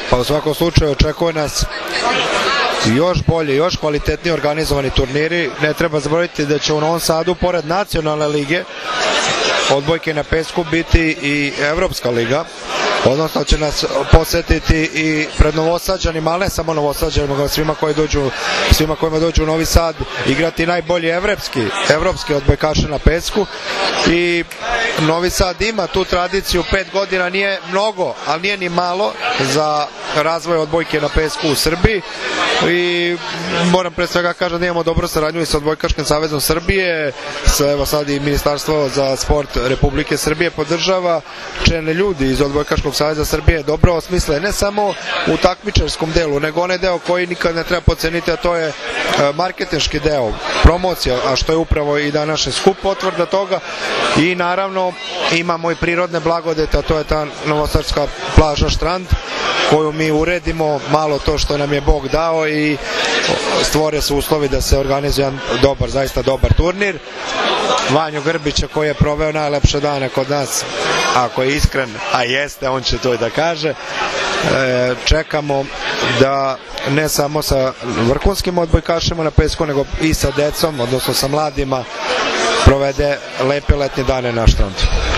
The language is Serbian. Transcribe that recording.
Pa u svakom slučaju očekuje nas još bolje, još kvalitetnije organizovani turniri. Ne treba zaboraviti da će u Novom Sadu pored nacionalne lige odbojke na pesku biti i Evropska liga, odnosno će nas posetiti i pred Novosađanima, ali ne samo Novosađanima, nego svima kojima dođu u Novi Sad igrati najbolji evropski odbojkaše na pesku. I Novi Sad ima tu tradiciju, 5 godina nije mnogo, ali nije ni malo za razvoj odbojke na pesku u Srbiji. I moram pre svega kažem da imamo dobru saradnju i sa Odbojkaškim savezom Srbije, evo sad i Ministarstvo za sport Republike Srbije podržava, čelni ljudi iz Odbojkaškog saveza Srbije dobro osmisle ne samo u takmičarskom delu, nego onaj deo koji nikad ne treba podceniti, a to je marketinški deo, promocija, a što je upravo i današnji skup potvrda toga. I naravno imamo i prirodne blagodete, a to je ta novosadska plaža Štrand, koju mi uredimo malo to što nam je Bog dao i stvore se uslovi da se organizuje jedan dobar, zaista dobar turnir. Vanju Grbića koji je proveo najlepše dane kod nas, ako je iskren, a jeste, on će to i da kaže. Čekamo da ne samo sa vrhunskim odbojkašima na pesku, nego i sa decom, odnosno sa mladima, provede lepe letnje dane na Štrandu.